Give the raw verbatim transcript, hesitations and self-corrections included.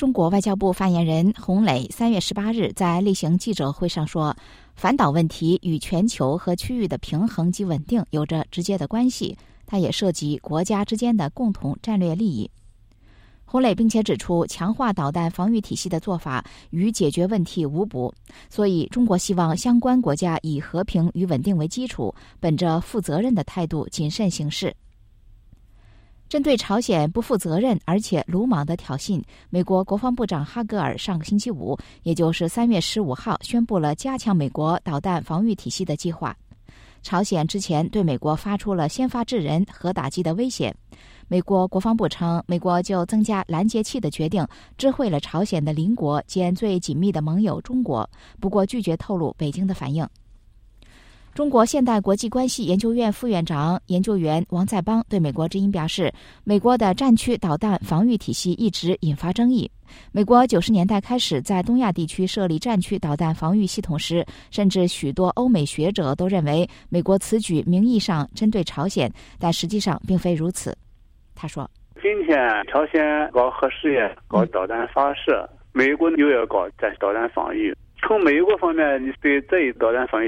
中国外交部发言人洪磊三月十八日在例行记者会上说，反导问题与全球和区域的平衡及稳定有着直接的关系，它也涉及国家之间的共同战略利益。洪磊并且指出，强化导弹防御体系的做法与解决问题无补，所以中国希望相关国家以和平与稳定为基础，本着负责任的态度谨慎行事。针对朝鲜不负责任而且鲁莽的挑衅，美国国防部长哈格尔上个星期五，也就是三月十五号，宣布了加强美国导弹防御体系的计划。朝鲜之前对美国发出了先发制人核打击的威胁。美国国防部称，美国就增加拦截器的决定知会了朝鲜的邻国兼最紧密的盟友中国，不过拒绝透露北京的反应。中国现代国际关系研究院副院长研究员王在邦对美国之音表示，美国的战区导弹防御体系一直引发争议。美国九十年代开始在东亚地区设立战区导弹防御系统时，甚至许多欧美学者都认为美国此举名义上针对朝鲜，但实际上并非如此。他说， 今天朝鲜搞核试验，搞导弹发射，美国又要搞战导弹防御。从美国方面，你对这一导弹防御